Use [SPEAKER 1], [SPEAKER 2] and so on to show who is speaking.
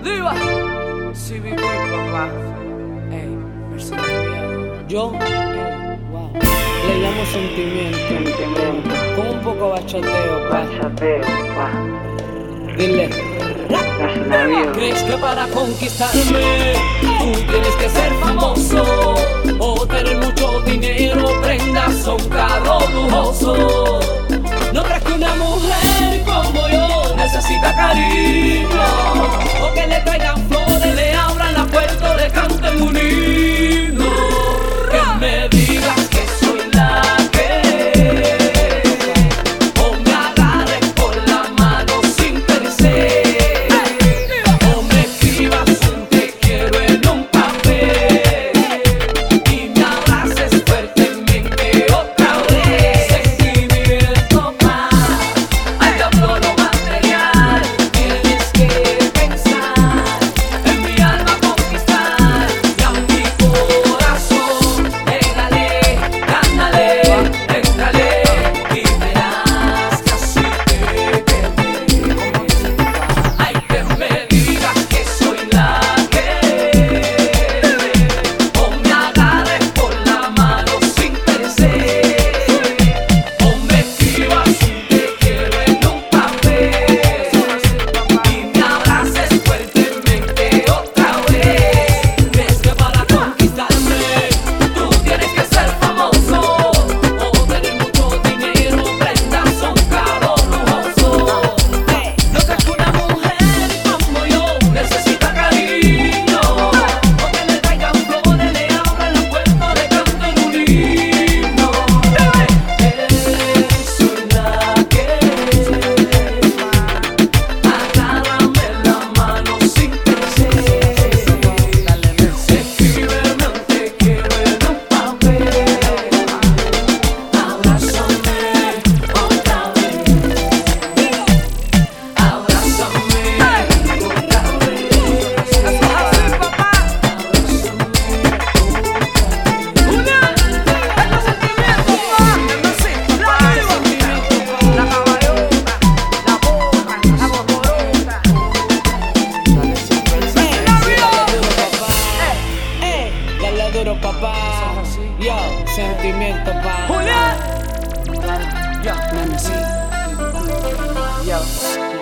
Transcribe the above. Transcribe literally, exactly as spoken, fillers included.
[SPEAKER 1] Diva, C B Boy, papá. Ey, Mercedes.
[SPEAKER 2] Yo, eh, wow, le llamo sentimiento, con un poco bachateo, pa. Dile. ¿Crees que para conquistarme tú tienes que ser famoso o tener mucho dinero, prendas o un carro lujoso? ¿No crees que una mujer como yo necesita cariño? O que le traigan flores, le abran la puerta, le canten un himno. Que me digas que soy la que, o me agarres por la mano sin pensar, o me escribas un te quiero en un papel y me abraces fuertemente otra vez. Sentimiento más, al diablo lo material. Tienes que pensar en mi alma conquistar y a mi corazón. Pégale, cándale, éntrale y verás que así te perdí. Ay, que me digas que soy la que, o me agarres por la mano sin pensar, o me escribas un te quiero en un papel y me abraces fuertemente otra vez. Ves que para conquistarme tú tienes que ser famoso o tener mucho dinero, prendas o un carro lujoso. No crees que una mujer como yo necesita cariño, o que le traigan flores, le abran la puerta, le canten un himno. Soy la que, agárrame la mano sin pensar, escríbeme un te quiero en un papel, abrázame otra vez, abrázame otra Dale duro, papá. Yo, sentimiento, pa.
[SPEAKER 1] Julián. Yo,
[SPEAKER 2] Nene, sí.
[SPEAKER 1] yo.